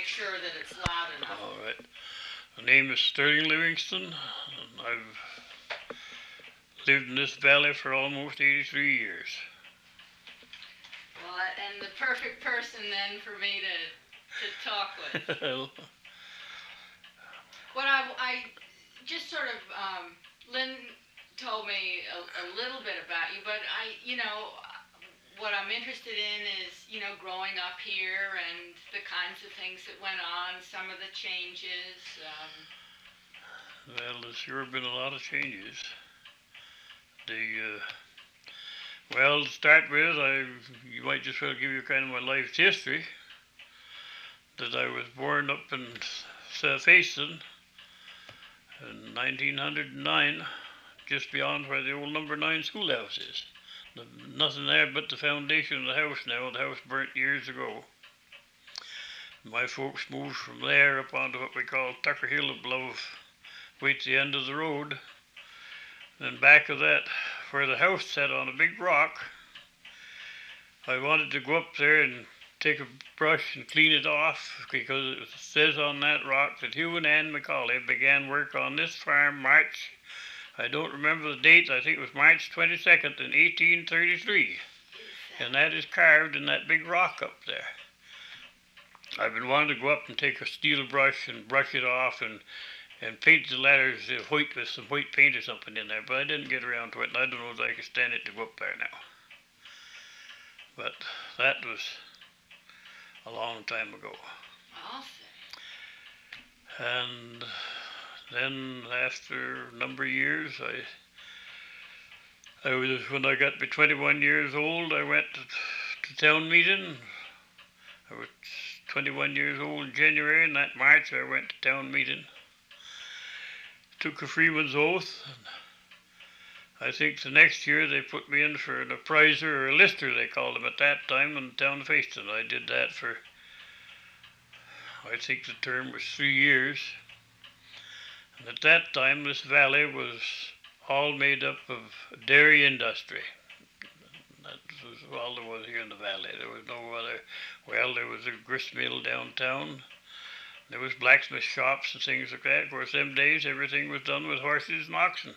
sure that it's loud enough. All right. My name is Sterling Livingston, and I've lived in this valley for almost 83 years. Well, and the perfect person then for me to talk with. Well, What I just sort of, Lynn told me a little bit about you, but what I'm interested in is, growing up here and the kinds of things that went on, some of the changes. well, there's sure been a lot of changes. The well, to start with, you might just well give you kind of my life history. That I was born up in South Easton in 1909, just beyond where the old number 9 schoolhouse is. Nothing there but the foundation of the house now. The house burnt years ago. My folks moved from there up onto what we call Tucker Hill above, way at the end of the road. Then back of that, where the house sat on a big rock, I wanted to go up there and take a brush and clean it off, because it says on that rock that Hugh and Ann McCauley began work on this farm March, I don't remember the date, I think it was March 22nd in 1833. And that is carved in that big rock up there. I've been wanting to go up and take a steel brush and brush it off and paint the letters white with some white paint or something in there, but I didn't get around to it, and I don't know if I can stand it to go up there now. But that was a long time ago. Awesome. And then after a number of years, when I got to be 21 years old, I went to town meeting. I was 21 years old in January, and that March I went to town meeting. Took a freeman's oath, and I think the next year they put me in for an appraiser, or a lister they called them at that time, in the town of Fayston. I did that for, I think the term was 3 years. And at that time this valley was all made up of dairy industry. That was all there was here in the valley. There was no other, well, there was a grist mill downtown. There was blacksmith shops and things like that. Of course, them days everything was done with horses and oxen.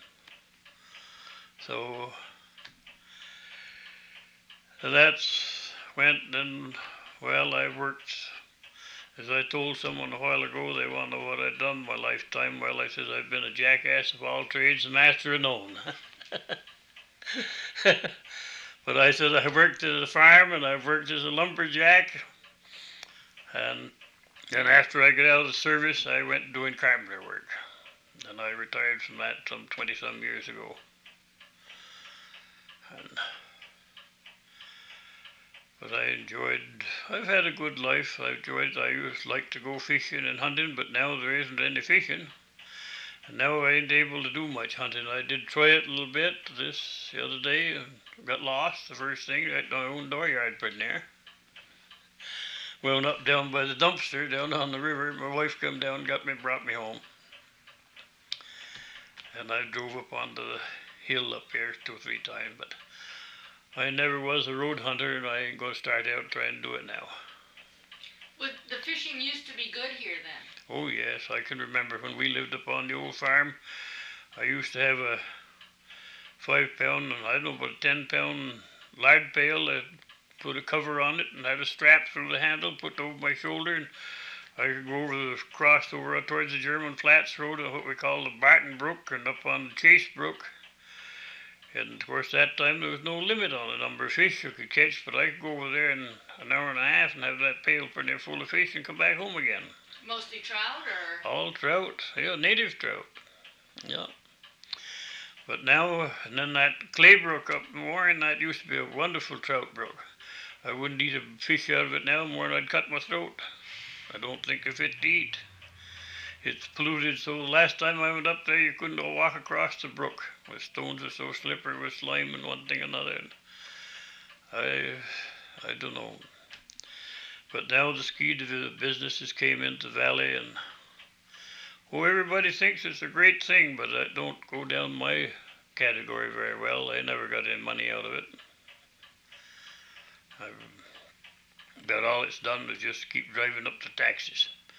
So that's went, and well, I worked, as I told someone a while ago, they want to know what I'd done in my lifetime. Well, I said I've been a jackass of all trades, the master of none. But I said I worked at a farm, and I've worked as a lumberjack, and then after I got out of the service, I went doing carpenter work. And I retired from that some 20-some years ago. But I've had a good life. I used to like to go fishing and hunting, but now there isn't any fishing. And now I ain't able to do much hunting. I did try it a little bit the other day, and got lost the first thing right down my own dooryard pretty near. Wound up down by the dumpster down on the river. My wife come down and got me, brought me home. And I drove up onto the hill up here 2 or 3 times, but I never was a road hunter, and I ain't going to start out trying to do it now. Well, the fishing used to be good here then. Oh yes, I can remember when we lived up on the old farm. I used to have a 5-pound, and I don't know, about a 10-pound lard pail that put a cover on it and had a strap through the handle put over my shoulder, and I could go cross over towards the German Flats Road and what we call the Barton Brook, and up on the Chase Brook. And of course that time there was no limit on the number of fish you could catch, but I could go over there in an hour and a half and have that pail pretty near full of fish and come back home again. Mostly trout, or? All trout, yeah, native trout, yeah. But now, and then that Clay Brook up in Warren, that used to be a wonderful trout brook. I wouldn't eat a fish out of it now more than I'd cut my throat. I don't think it's fit to eat. It's polluted, so the last time I went up there, you couldn't walk across the brook. The stones are so slippery with slime and one thing and another. And I don't know. But now the ski businesses came into the valley, and everybody thinks it's a great thing, but I don't go down my category very well. I never got any money out of it. About all it's done is just keep driving up the taxes.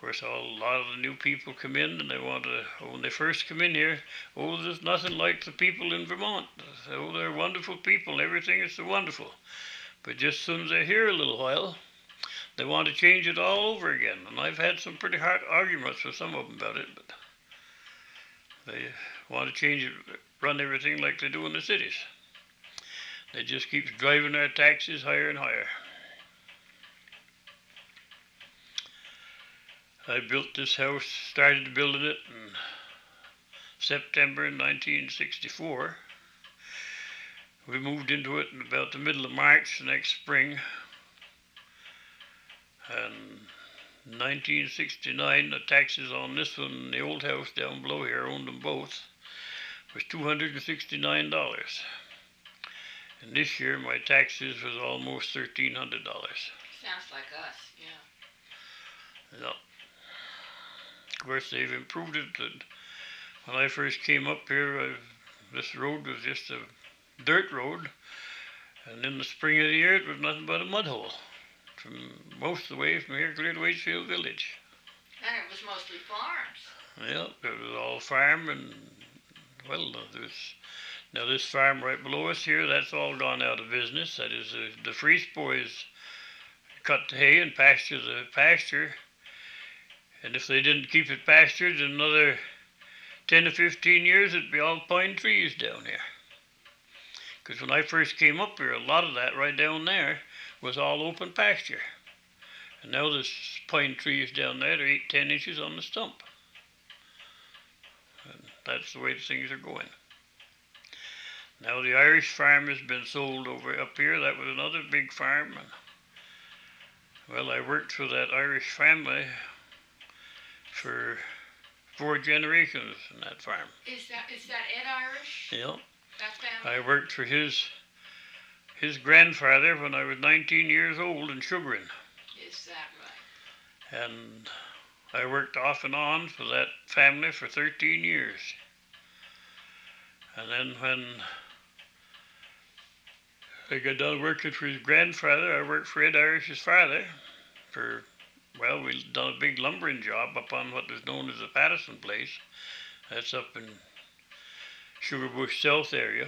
course, a lot of the new people come in and they want to, when they first come in here, oh, there's nothing like the people in Vermont. Oh, they're wonderful people, everything is so wonderful. But just as soon as they're here a little while, they want to change it all over again. And I've had some pretty hard arguments with some of them about it, but they want to change it, run everything like they do in the cities. They just keep driving our taxes higher and higher. I built this house, started building it in September 1964. We moved into it in about the middle of March the next spring. And in 1969, the taxes on this one, the old house down below here, owned them both, was $269. And this year my taxes was almost $1,300. Sounds like us, yeah. Yeah. Of course, they've improved it. And when I first came up here, this road was just a dirt road, and in the spring of the year, it was nothing but a mud hole from most of the way from here clear to Waitsfield Village. And it was mostly farms. Yeah, it was all farm, and well, now this farm right below us here, that's all gone out of business. That is, the Freese boys cut the hay and pasture the pasture. And if they didn't keep it pastured in another 10 to 15 years, it'd be all pine trees down here. Because when I first came up here, a lot of that right down there was all open pasture. And now there's pine trees down there, they're 8-10 inches on the stump. And that's the way things are going. Now the Irish farm has been sold over up here. That was another big farm. And, well, I worked for that Irish family for 4 generations in that farm. Is that Ed Irish? Yeah. That family? I worked for his grandfather when I was 19 years old in Sugarin. Is that right? And I worked off and on for that family for 13 years. And then when I got done working for his grandfather, I worked for Ed Irish's father for, well, we done a big lumbering job up on what was known as the Patterson Place. That's up in Sugarbush South area.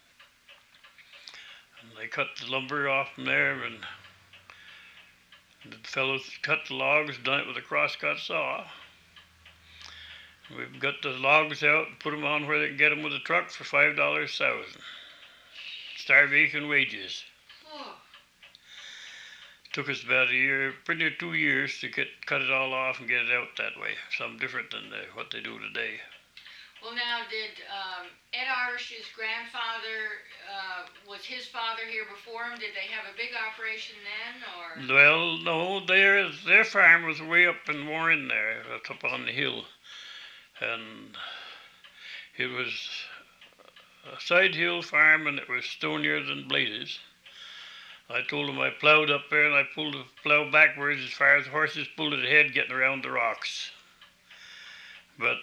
And they cut the lumber off from there, and the fellows cut the logs, done it with a crosscut saw. We've got the logs out and put them on where they can get them with a truck for $5 a thousand. Starvation wages. Oh. Took us about a year, pretty near 2 years to cut it all off and get it out that way. Something different than what they do today. Well, now, did Ed Irish's grandfather, was his father here before him? Did they have a big operation then, or? Well, no, their farm was way up in Warren there, up on the hill. And it was a side hill farm, and it was stonier than blazes. I told them I plowed up there and I pulled the plow backwards as far as horses pulled it ahead getting around the rocks. But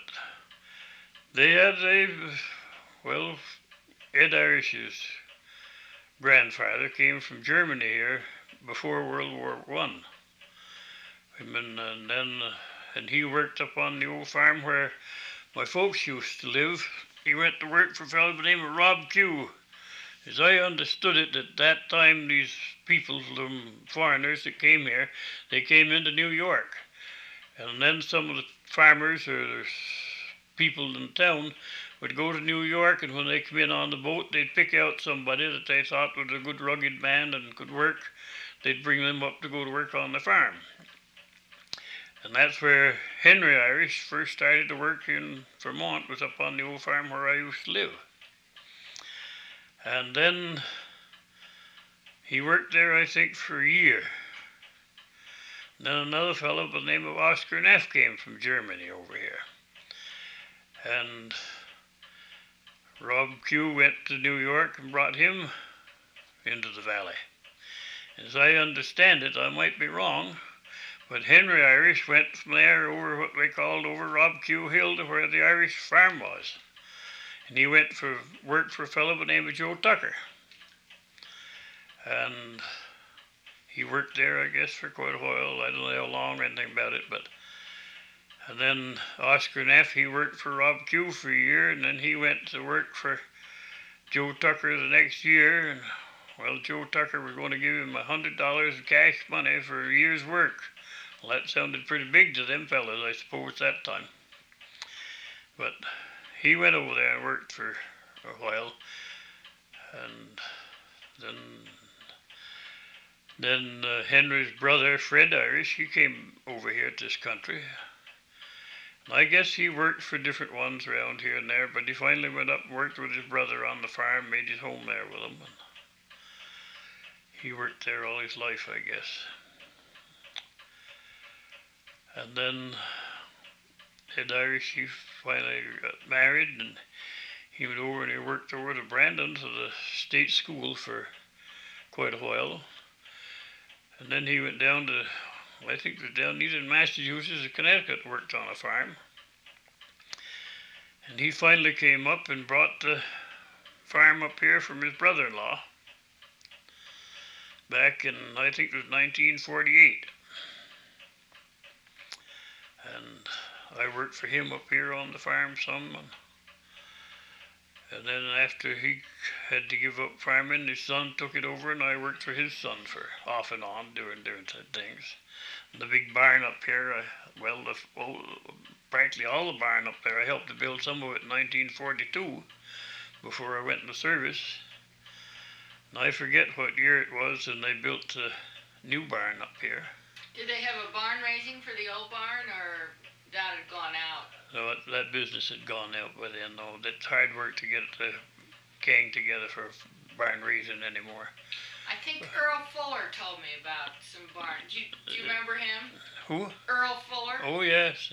well, Ed Irish's grandfather came from Germany here before World War I. And he worked up on the old farm where my folks used to live. He went to work for a fellow by the name of Rob Q. As I understood it, at that time, these people, the foreigners that came here, they came into New York. And then some of the farmers or the people in town would go to New York, and when they come in on the boat, they'd pick out somebody that they thought was a good rugged man and could work. They'd bring them up to go to work on the farm. And that's where Henry Irish first started to work in Vermont, was up on the old farm where I used to live. And then he worked there, I think, for a year. And then another fellow by the name of Oscar Neff came from Germany over here. And Rob Q went to New York and brought him into the valley. As I understand it, I might be wrong, but Henry Irish went from there over what they called over Rob Q Hill to where the Irish farm was. And he went for work for a fellow by the name of Joe Tucker. And he worked there, I guess, for quite a while. I don't know how long or anything about it, but And then Oscar Neff, he worked for Rob Q for a year, and then he went to work for Joe Tucker the next year. And well, Joe Tucker was going to give him $100 of cash money for a year's work. Well, that sounded pretty big to them fellas, I suppose, that time. But he went over there and worked for a while, and then Henry's brother, Fred Irish, he came over here to this country. And I guess he worked for different ones around here and there, but he finally went up and worked with his brother on the farm, made his home there with him. And he worked there all his life, I guess. And then Ed Irish, he finally got married, and he went over and he worked over to Brandon to the state school for quite a while. And then he went down to, I think it was down either in Massachusetts or Connecticut, worked on a farm. And he finally came up and brought the farm up here from his brother-in-law back in, I think it was 1948. And I worked for him up here on the farm some. And then after he had to give up farming, his son took it over, and I worked for his son for off and on, doing different things. And the big barn up here, practically all the barn up there, I helped to build some of it in 1942 before I went into service. And I forget what year it was, and they built the new barn up here. Did they have a barn raising for the old barn, or that had gone out? No, that business had gone out by then. No, it's hard work to get the gang together for barn raising anymore. I think Earl Fuller told me about some barns. Do you remember him? Who? Earl Fuller? Oh, yes.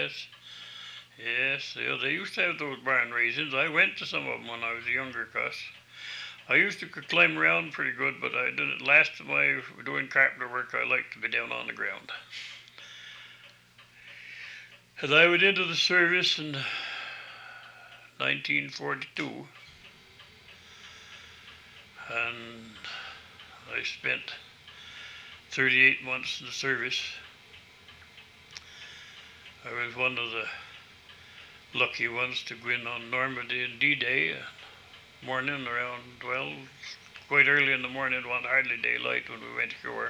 Yeah, they used to have those barn raisings. I went to some of them when I was a younger cuss. I used to climb around pretty good, but I didn't. Last time I was doing carpenter work, I liked to be down on the ground. And I went into the service in 1942, and I spent 38 months in the service. I was one of the lucky ones to go in on Normandy and D-Day morning around, well, quite early in the morning. It wasn't hardly daylight when we went ashore.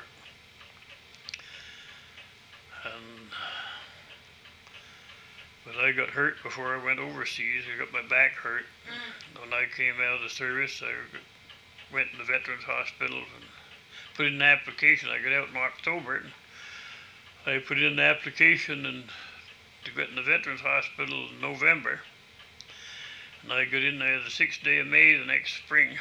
But I got hurt before I went overseas. I got my back hurt. When I came out of the service, I went to the Veterans Hospital and put in an application. I got out in October. And I put in the application to get in the Veterans Hospital in November. And I got in there the 6th day of May the next spring.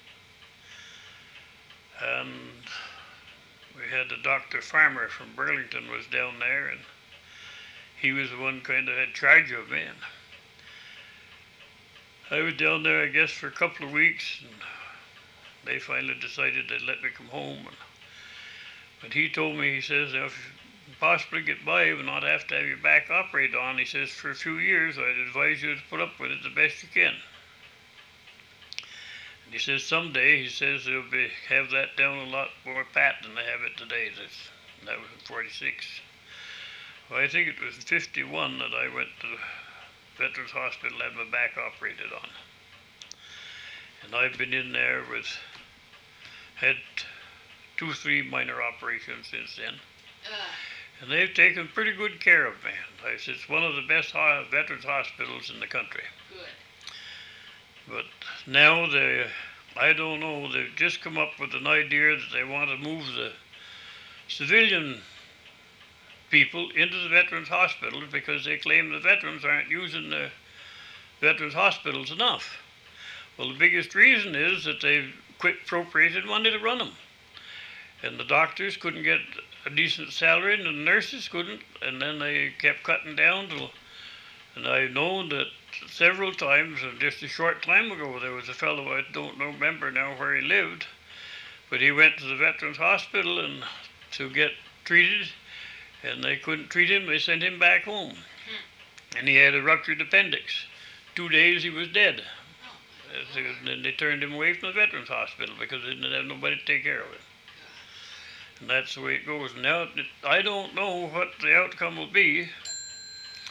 And we had the Dr. Farmer from Burlington was down there, and he was the one kind of had charge of me. And I was down there, I guess, for a couple of weeks, and they finally decided they'd let me come home. But he told me, he says, if you possibly get by and not have to have your back operated on, he says, for a few years, I'd advise you to put up with it the best you can. And he says, someday, he says, they'll have that down a lot more pat than they have it today. That was in 46. Well, I think it was in 51 that I went to the Veterans Hospital and had my back operated on. And I've been in there had 2-3 minor operations since then. And they've taken pretty good care of me. It's one of the best veterans hospitals in the country. Good. But now I don't know, they've just come up with an idea that they want to move the civilian people into the veterans hospitals because they claim the veterans aren't using the veterans hospitals enough. Well, the biggest reason is that they've quit appropriated money to run them. And the doctors couldn't get a decent salary, and the nurses couldn't, and then they kept cutting down and I've known that several times, and just a short time ago, there was a fellow, I don't remember now where he lived, but he went to the Veterans Hospital and to get treated, and they couldn't treat him. They sent him back home. And he had a ruptured appendix. 2 days he was dead. And then they turned him away from the Veterans Hospital because they didn't have nobody to take care of him. And that's the way it goes. Now, I don't know what the outcome will be,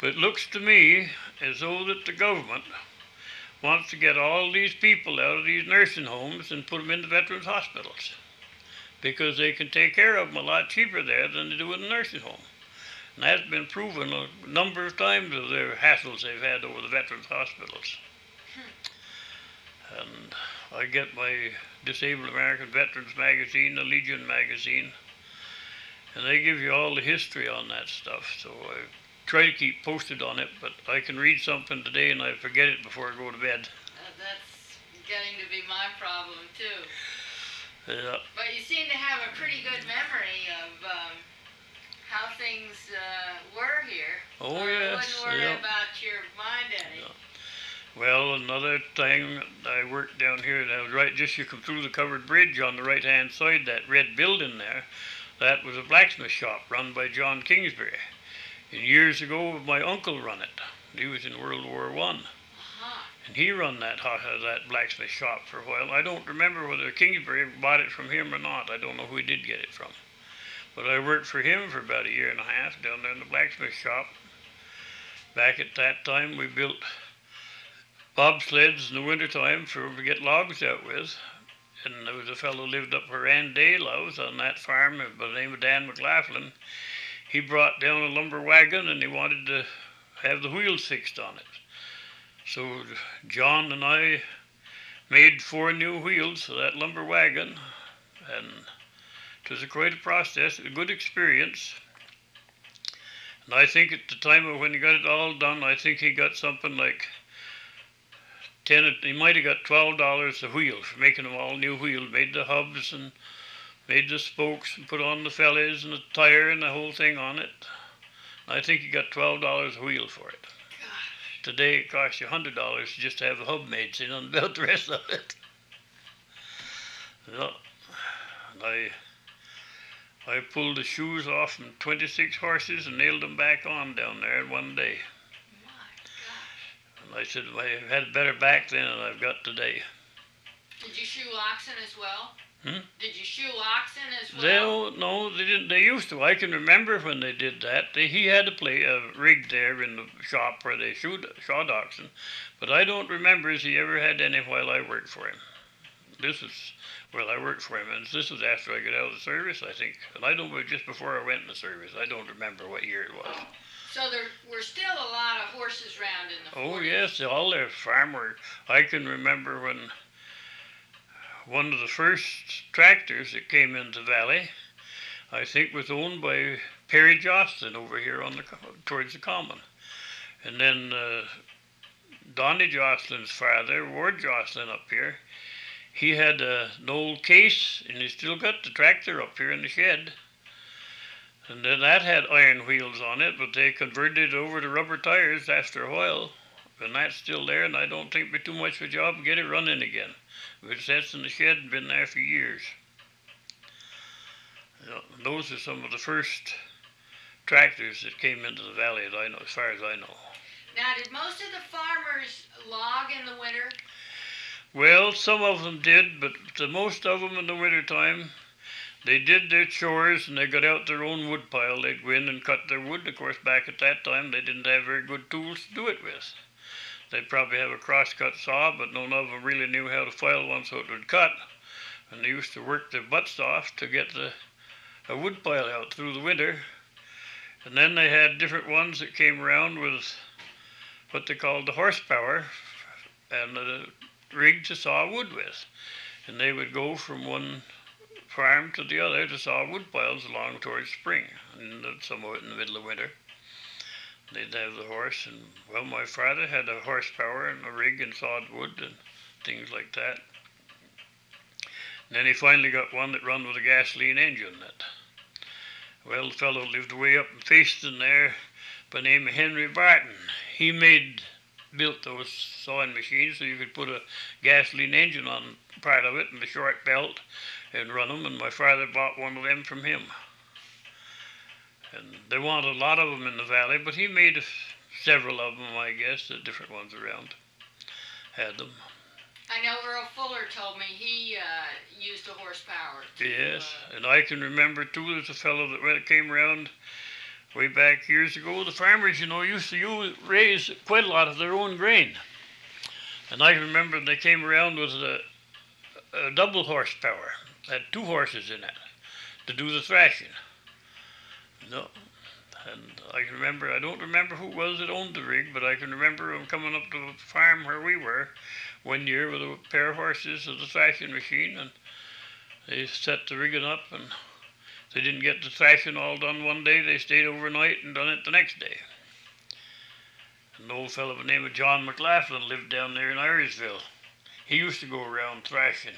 But it looks to me as though that the government wants to get all these people out of these nursing homes and put them into veterans hospitals because they can take care of them a lot cheaper there than they do in a nursing home. And that's been proven a number of times of their hassles they've had over the veterans hospitals. And I get my Disabled American Veterans magazine, the Legion magazine, and they give you all the history on that stuff. So I try to keep posted on it, but I can read something today and I forget it before I go to bed. That's getting to be my problem too. Yeah. But you seem to have a pretty good memory of how things were here. Oh, yes. yes. I wouldn't worry about your mind any. Yeah. Well, another thing, I worked down here, and I was right, just you come through the covered bridge on the right-hand side, that red building there, that was a blacksmith shop run by John Kingsbury. And years ago, my uncle run it. He was in World War I. And he run that blacksmith shop for a while. I don't remember whether Kingsbury bought it from him or not. I don't know who he did get it from. But I worked for him for about a year and a half down there in the blacksmith shop. Back at that time, we built bobsleds in the wintertime to get logs out with. And there was a fellow who lived up where Ann Day lives on that farm by the name of Dan McLaughlin. He brought down a lumber wagon and he wanted to have the wheels fixed on it. So John and I made 4 new wheels for that lumber wagon, and it was quite a process, a good experience. And I think at the time of when he got it all done, I think he got something like he might have got $12 a wheel for making them all new wheels, made the hubs and made the spokes and put on the fellies and the tire and the whole thing on it. I think he got $12 a wheel for it. Today it costs you $100 just to have the hub made, so you don't build the rest of it. Yeah. And I pulled the shoes off from 26 horses and nailed them back on down there in one day. My gosh. And I said, I had better back then than I've got today. Did you shoe oxen as well? Did you shoe oxen as well? No, they didn't. They used to. I can remember when they did that. He had a rig there in the shop where they shod oxen, but I don't remember if he ever had any while I worked for him. I worked for him, and this was after I got out of the service, I think. And I don't know, just before I went in the service. I don't remember what year it was. So there were still a lot of horses around in the 40s. Oh, yes, all their farm work. I can remember when one of the first tractors that came into the valley, I think, was owned by Perry Jocelyn over here towards the common. And then Donnie Jocelyn's father, Ward Jocelyn up here, he had an old case, and he still got the tractor up here in the shed. And then that had iron wheels on it, but they converted it over to rubber tires after a while. And that's still there, and I don't think it'd be too much of a job to get it running again. It sits in the shed and been there for years. Those are some of the first tractors that came into the valley that I know, as far as I know. Now, did most of the farmers log in the winter? Well, some of them did, but most of them in the wintertime, they did their chores and they got out their own wood pile. They'd go in and cut their wood. Of course, back at that time, they didn't have very good tools to do it with. They'd probably have a cross-cut saw, but none of them really knew how to file one so it would cut. And they used to work their butts off to get a wood pile out through the winter. And then they had different ones that came around with what they called the horsepower and a rig to saw wood with. And they would go from one farm to the other to saw wood piles along towards spring, and some of it in the middle of winter. They'd have the horse, and well, my father had a horsepower and a rig and sawed wood and things like that. And then he finally got one that run with a gasoline engine. Well, the fellow lived way up in Faceton there by the name of Henry Barton. He built those sawing machines so you could put a gasoline engine on part of it and a short belt and run them, and my father bought one of them from him. And there weren't a lot of them in the valley, but he made several of them, I guess, the different ones around had them. I know Earl Fuller told me he used a horsepower. Yes, and I can remember too, there's a fellow that came around way back years ago, the farmers, used to raise quite a lot of their own grain. And I remember they came around with a double horsepower, had 2 horses in it to do the thrashing. No, and I don't remember who it was that owned the rig, but I can remember them coming up to the farm where we were one year with a pair of horses and the thrashing machine, and they set the rigging up, and they didn't get the thrashing all done one day. They stayed overnight and done it the next day. An old fellow by the name of John McLaughlin lived down there in Irishville. He used to go around thrashing.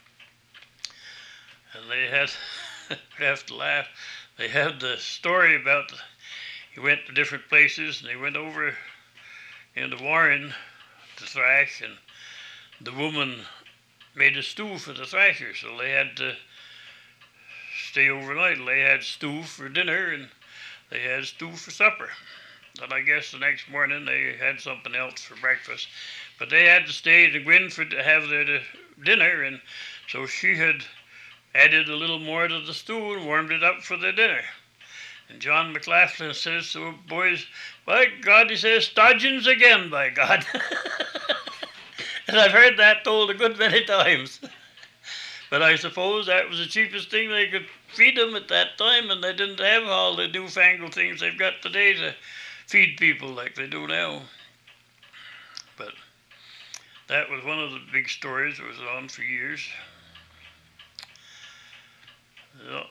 And they had, you have to laugh, they had the story about he went to different places and they went over into Warren to thrash, and the woman made a stew for the thrashers, so they had to stay overnight. They had stew for dinner and they had stew for supper. And I guess the next morning they had something else for breakfast. But they had to stay to go in to have their dinner, and so she had added a little more to the stew and warmed it up for their dinner. And John McLaughlin says, "So boys, by God," he says, "stodgins again, by God." And I've heard that told a good many times. But I suppose that was the cheapest thing they could feed them at that time, and they didn't have all the newfangled things they've got today to feed people like they do now. But that was one of the big stories that was on for years. Yeah.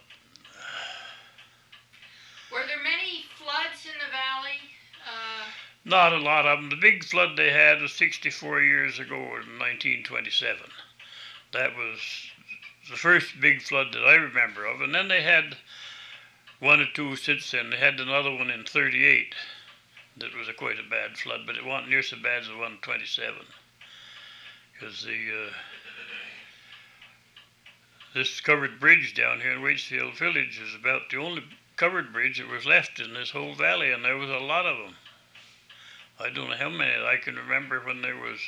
Were there many floods in the valley? Not a lot of them. The big flood they had was 64 years ago in 1927. That was the first big flood that I remember of. And then they had one or two since then. They had another one in 38. That was quite a bad flood, but it wasn't near so bad as the one in 27. Because this covered bridge down here in Waitsfield Village is about the only covered bridge that was left in this whole valley, and there was a lot of them. I don't know how many. I can remember when there was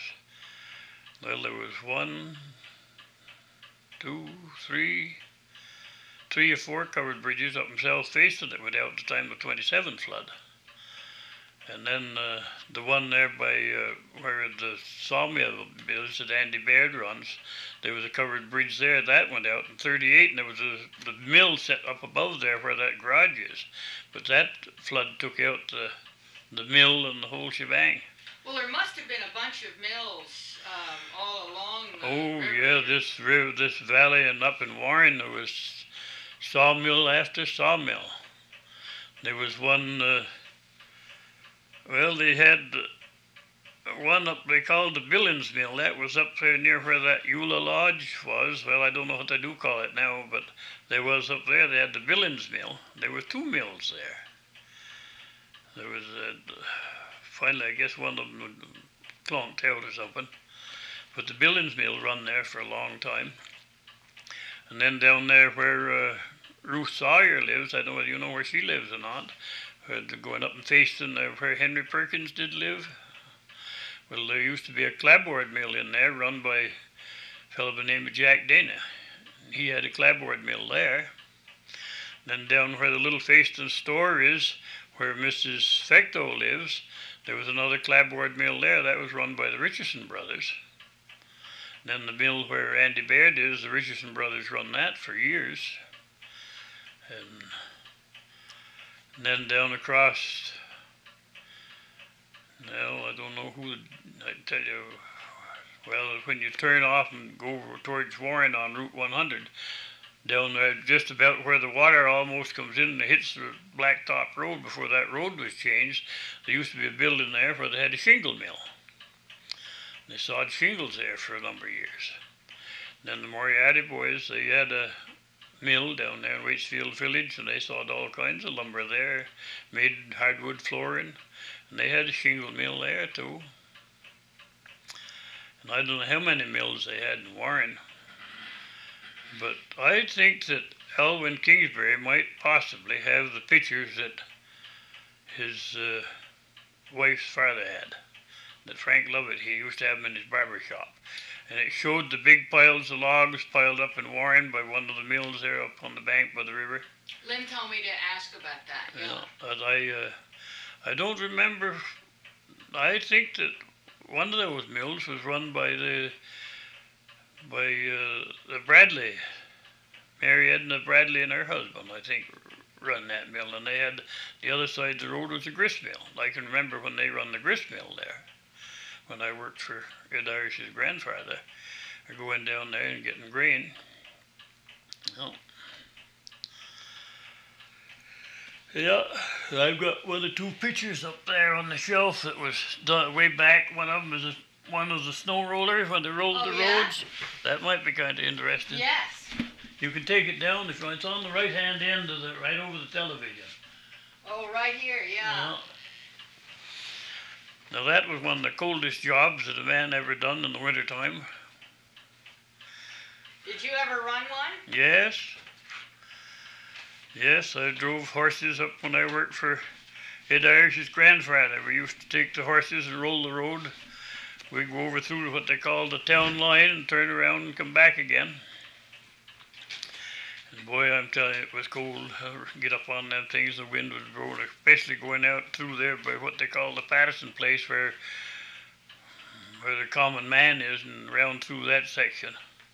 1, 2, 3 or 4 covered bridges up in South Facein that went out at the time of the 27 flood. And then the one there by where the sawmill is that Andy Baird runs, there was a covered bridge there. That went out in 38, and there was the mill set up above there where that garage is. But that flood took out the mill and the whole shebang. Well, there must have been a bunch of mills all along the river. Yeah, this valley and up in Warren, there was sawmill after sawmill. There was one... they had one up they called the Billings Mill. That was up there near where that Eula Lodge was. Well, I don't know what they do call it now, but there was up there. They had the Billings Mill. There were 2 mills there. There was, finally, I guess one of them clonked out or something. But the Billings Mill run there for a long time. And then down there where Ruth Sawyer lives, I don't know whether you know where she lives or not, going up in Facein, where Henry Perkins did live. Well, there used to be a clapboard mill in there run by a fellow by the name of Jack Dana. He had a clapboard mill there. Then down where the little Facein store is, where Mrs. Fecto lives, there was another clapboard mill there. That was run by the Richardson brothers. Then the mill where Andy Baird is, the Richardson brothers run that for years. And then down across, well, I don't know who, I tell you, well, when you turn off and go towards Warren on Route 100, down there just about where the water almost comes in and hits the Blacktop Road before that road was changed, there used to be a building there where they had a shingle mill. They sawed shingles there for a number of years. Then the Moriarty boys, they had a mill down there in Waitsfield Village, and they sawed all kinds of lumber there, made hardwood flooring, and they had a shingle mill there too. And I don't know how many mills they had in Warren, but I think that Alwyn Kingsbury might possibly have the pictures that his wife's father had, that Frank Lovett, he used to have them in his barber shop. and it showed the big piles of logs piled up in Warren by one of the mills there up on the bank by the river. Lynn told me to ask about that. Yeah. And I don't remember. I think that one of those mills was run by the Bradley, Mary Edna Bradley and her husband, I think, run that mill, and they had the other side of the road was a grist mill. I can remember when they run the grist mill there, when I worked for Ed Irish's grandfather, going down there and getting grain. Oh. Yeah, I've got one or two pictures up there on the shelf that was done way back. One of them is one of the snow rollers when they rolled the roads. That might be kind of interesting. Yes. You can take it down if you want. It's on the right-hand end of right over the television. Oh, right here, yeah. Now that was one of the coldest jobs that a man ever done in the wintertime. Did you ever run one? Yes. Yes, I drove horses up when I worked for Ed Irish's grandfather. We used to take the horses and roll the road. We'd go over through what they called the town line and turn around and come back again. And boy, I'm telling you, it was cold. Get up on them things, the wind was blowing, especially going out through there by what they call the Patterson place where the common man is, and around through that section.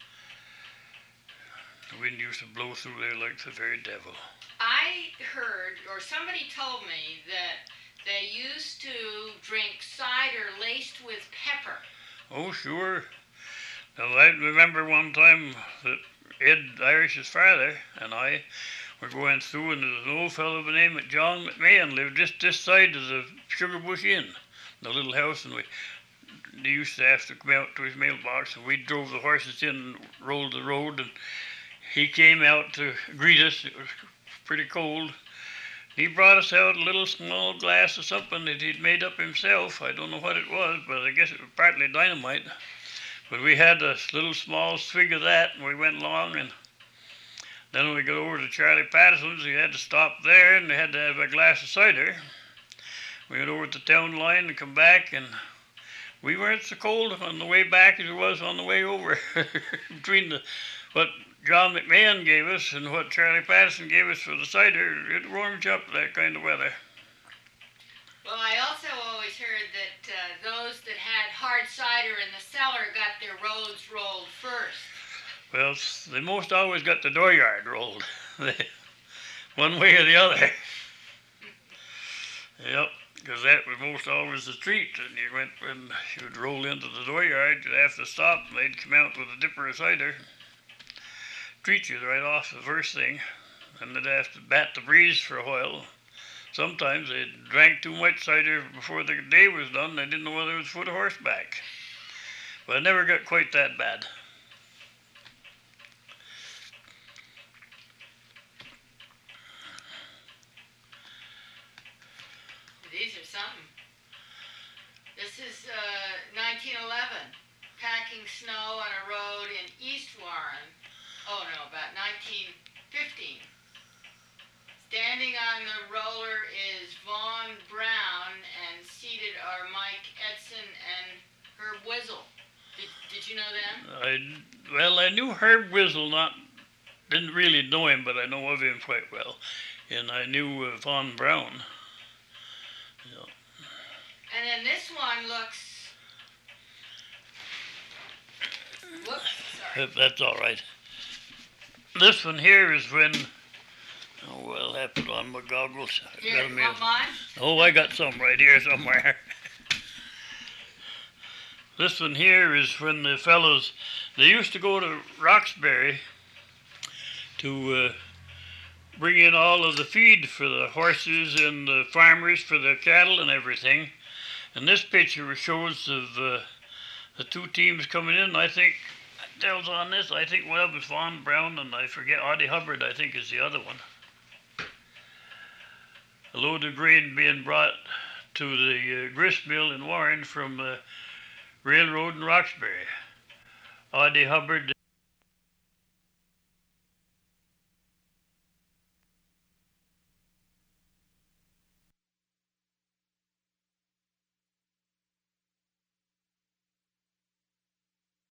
The wind used to blow through there like the very devil. I heard, or somebody told me, that they used to drink cider laced with pepper. Oh, sure. Now, I remember one time that Ed Irish's father and I were going through, and there was an old fellow by the name of John McMahon lived just this side of the Sugar Bush Inn, the little house, and they used to have to come out to his mailbox, and we drove the horses in and rolled the road, and he came out to greet us. It was pretty cold. He brought us out a little small glass of something that he'd made up himself. I don't know what it was, but I guess it was partly dynamite. But we had a little small swig of that, and we went along, and then when we got over to Charlie Patterson's, we had to stop there, and they had to have a glass of cider. We went over to the town line and come back, and we weren't so cold on the way back as it was on the way over. Between what John McMahon gave us and what Charlie Patterson gave us for the cider, it warms you up that kind of weather. Well, I also always heard that those that had hard cider in the cellar got their roads rolled first. Well, they most always got the dooryard rolled, one way or the other. Yep, because that was most always the street, and when you would roll into the dooryard, you'd have to stop, and they'd come out with a dipper of cider, treat you right off the first thing, and they'd have to bat the breeze for a while. Sometimes they drank too much cider before the day was done. They didn't know whether it was foot or horseback. But it never got quite that bad. These are something. This is 1911, packing snow on a road in East Warren. Oh no, about 1915. Standing on the roller is Vaughn Brown, and seated are Mike Edson and Herb Wiesel. Did you know them? I knew Herb Wiesel, didn't really know him, but I know of him quite well. And I knew Vaughn Brown. Yeah. And then this one looks... Whoops, sorry. That's all right. This one here is when... Oh, well, I put on my goggles. Here, want mine? Oh, I got some right here somewhere. This one here is when the fellows, they used to go to Roxbury to bring in all of the feed for the horses and the farmers for the cattle and everything. And this picture shows of the two teams coming in. I think, tells on this, I think one of them is Vaughn Brown, and I forget, Audie Hubbard, I think, is the other one. A load of grain being brought to the grist mill in Warren from the railroad in Roxbury. Audie Hubbard